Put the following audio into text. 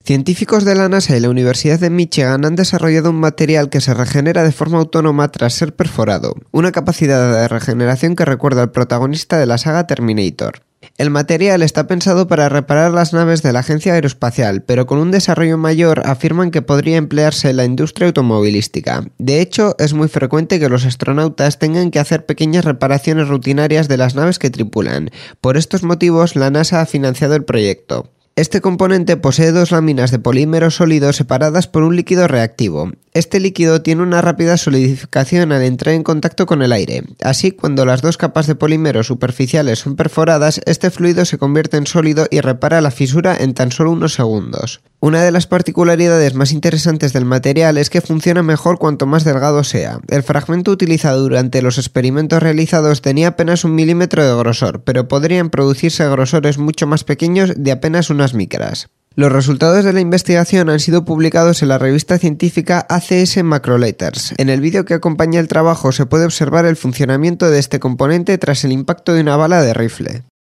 Científicos de la NASA y la Universidad de Michigan han desarrollado un material que se regenera de forma autónoma tras ser perforado, una capacidad de regeneración que recuerda al protagonista de la saga Terminator. El material está pensado para reparar las naves de la agencia aeroespacial, pero con un desarrollo mayor afirman que podría emplearse en la industria automovilística. De hecho, es muy frecuente que los astronautas tengan que hacer pequeñas reparaciones rutinarias de las naves que tripulan. Por estos motivos, la NASA ha financiado el proyecto. Este componente posee dos láminas de polímero sólido separadas por un líquido reactivo. Este líquido tiene una rápida solidificación al entrar en contacto con el aire. Así, cuando las dos capas de polímero superficiales son perforadas, este fluido se convierte en sólido y repara la fisura en tan solo unos segundos. Una de las particularidades más interesantes del material es que funciona mejor cuanto más delgado sea. El fragmento utilizado durante los experimentos realizados tenía apenas 1 milímetro de grosor, pero podrían producirse grosores mucho más pequeños de apenas unas micras. Los resultados de la investigación han sido publicados en la revista científica ACS Macroletters. En el vídeo que acompaña el trabajo se puede observar el funcionamiento de este componente tras el impacto de una bala de rifle.